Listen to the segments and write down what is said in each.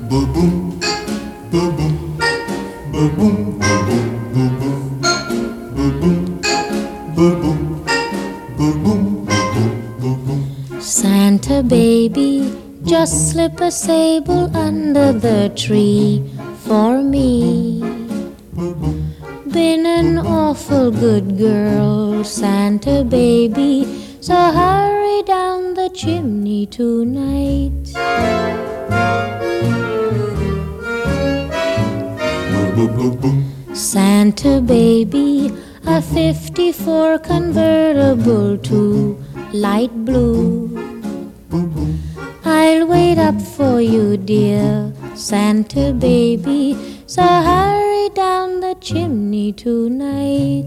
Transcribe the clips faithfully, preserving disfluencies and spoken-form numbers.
Ba-boom, ba-boom, ba-boom, ba-boom, ba-boom, ba-boom, ba-boom, ba-boom, ba-boom, ba-boom. Santa baby, just slip a sable under the tree for me. Been an awful good girl, Santa baby, so hurry down the chimney tonight. Santa baby, a fifty-four convertible to light blue. I'll wait up for you, dear Santa baby, so hurry down the chimney tonight.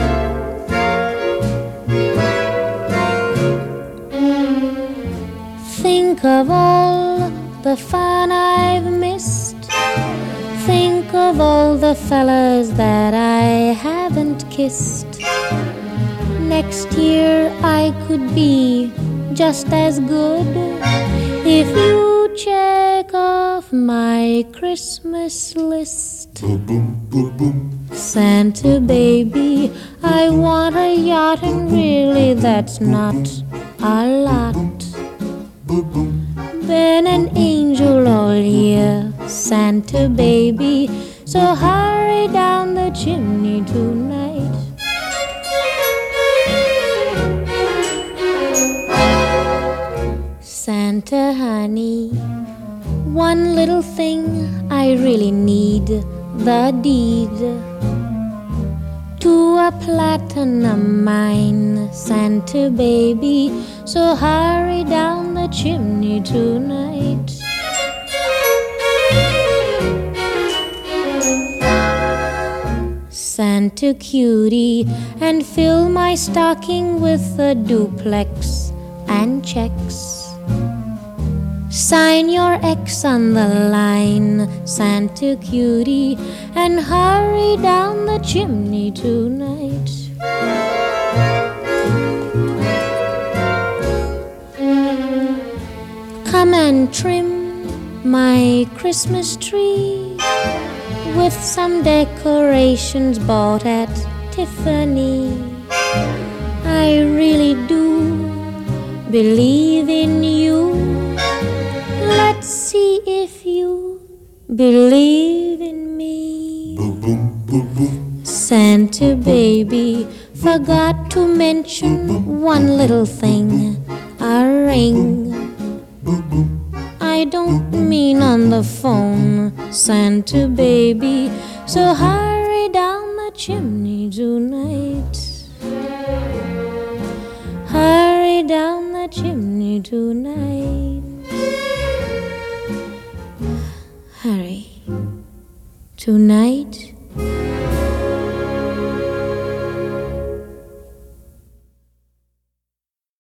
Think of all the fun I've missed. Think of all the fellas that I haven't kissed. Next year I could be just as good if you check off my Christmas list. Ba-boom, ba-boom. Santa baby, I want a yacht, and really that's not a lot. Been an angel all year, Santa baby, so hurry down the chimney tonight. Santa honey, one little thing I really need, the deed to a platinum mine, Santa baby, so hurry down the chimney tonight. Santa cutie, and fill my stocking with a duplex and checks. Sign your X on the line, Santa cutie, and hurry down the chimney tonight. Come and trim my Christmas tree with some decorations bought at Tiffany. I really do believe in you. Let's see if you believe in me. Ba-boom, ba-boom. Santa baby, forgot to mention one little thing, a ring. I don't mean on the phone, Santa baby, so hurry down the chimney tonight. Hurry down the chimney tonight. Hurry. Tonight